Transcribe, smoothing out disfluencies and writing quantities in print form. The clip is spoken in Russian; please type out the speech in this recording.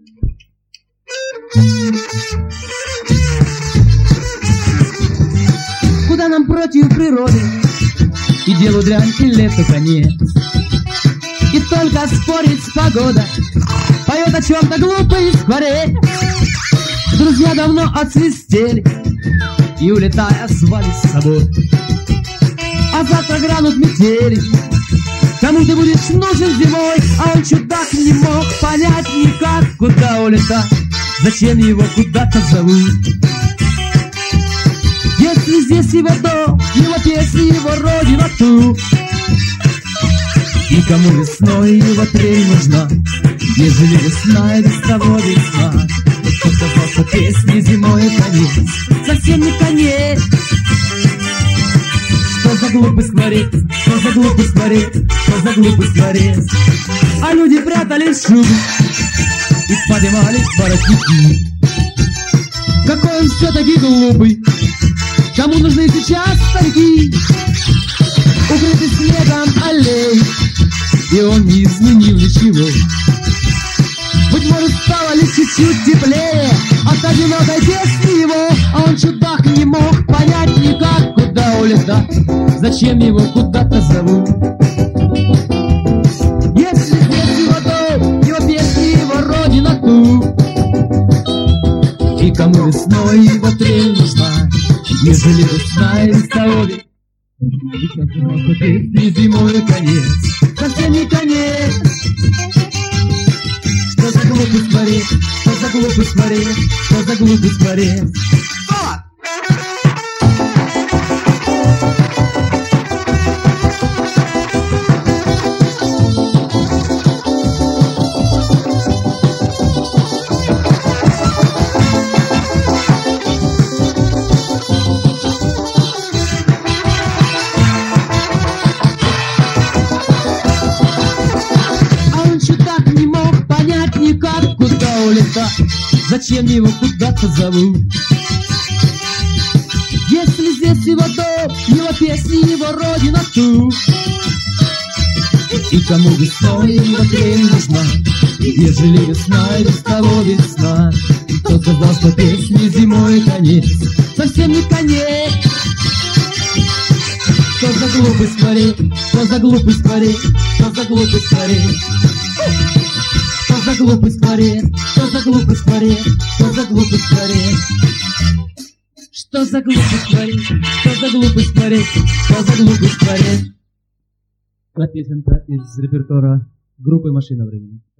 Куда нам против природы, и делу дрянь, и лето конец. И только спорить с погодой, поет о чем-то глупый скворец. Друзья давно отсвистели и, улетая, звали с собой. А завтра грянут метели, кому ты будешь нужен зимой. А он, чудак, не мог понять никак, куда улетать, зачем его куда-то зовут. Если здесь его дом, его песни, его родина тут. И кому весной его трель нужна, ежели весна и без того весна. Кто сказал, что песни зимой конец, совсем не конец. Что за глупый скворец, что за глупый скворец, что за глупый скворец. А люди прятали шубы и поднимали воротники. Какой он все-таки глупый, кому нужны сейчас старики? Укрытый снегом аллей, и он не изменил ничего. Быть может, стало лишь чуть-чуть теплее от одинокой песни его. А он, чудак, не мог понять никак, куда улетать, зачем его куда-то зовут. Если здесь его дом, его песни, его родина тут. И кому весной его трель нужна, ежели весна из того века. И сказал, что песни зимой конец, совсем не конец. Что за глупый скворец, что за глупый скворец, что за глупый скворец. Никак, куда улетать, зачем его куда-то зовут. Если здесь его дом, его песни, его родина тут. И кому весной его трель нужна, ежели весна и без того весна. Кто сказал, что песни зимой конец, совсем не конец. Что за глупый скворец, что за глупый скворец, что за глупый скворец. Что за глупый скворец, что за глупый скворец, что за глупый скворец. Что за глупый скворец, что за глупый скворец, что за глупый скворец. Песенка из репертуара группы «Машина времени».